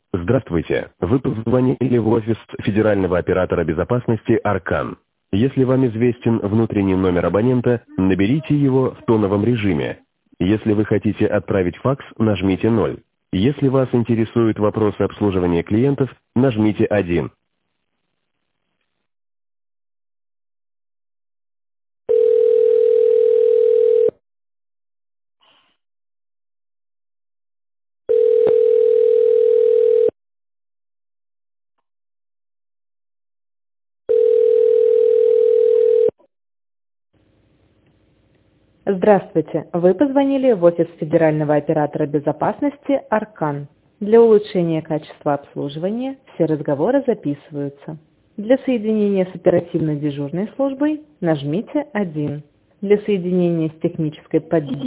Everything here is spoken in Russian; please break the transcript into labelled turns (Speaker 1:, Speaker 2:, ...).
Speaker 1: Здравствуйте, вы позвонили в офис федерального оператора безопасности «Аркан». Если вам известен внутренний номер абонента, наберите его в тоновом режиме. Если вы хотите отправить факс, нажмите 0. Если вас интересуют вопросы обслуживания клиентов, нажмите 1.
Speaker 2: Здравствуйте. Вы позвонили в офис федерального оператора безопасности «Аркан». Для улучшения качества обслуживания все разговоры записываются. Для соединения с оперативно-дежурной службой нажмите 1. Для соединения с технической поддержкой